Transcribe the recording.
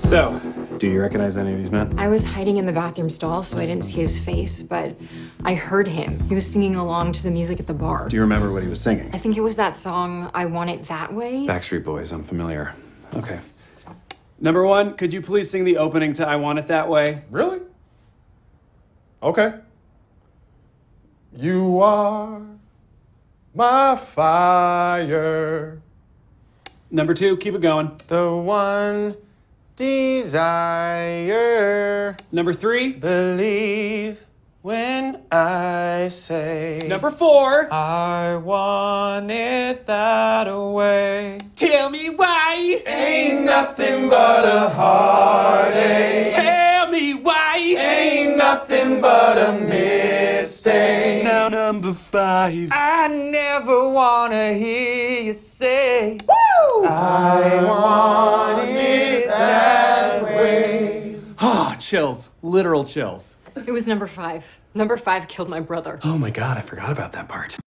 So, do you recognize any of these men? I was hiding in the bathroom stall, so I didn't see his face, but I heard him. He was singing along to the music at the bar. Do you remember what he was singing? I think it was that song, I Want It That Way. Backstreet Boys, I'm familiar. Okay. Number one, could you please sing the opening to I Want It That Way? Really? Okay. You are my fire. Number two, keep it going. The one desire. Number three. Believe when I say. Number four. I want it that way. Tell me why. Ain't nothing but a heartache. Tell me why. Ain't nothing but a mistake. Now number five. I never wanna hear you say. Woo! I want it that way. Oh, chills. Literal chills. It was number 5. Number 5 killed my brother. Oh my God, I forgot about that part.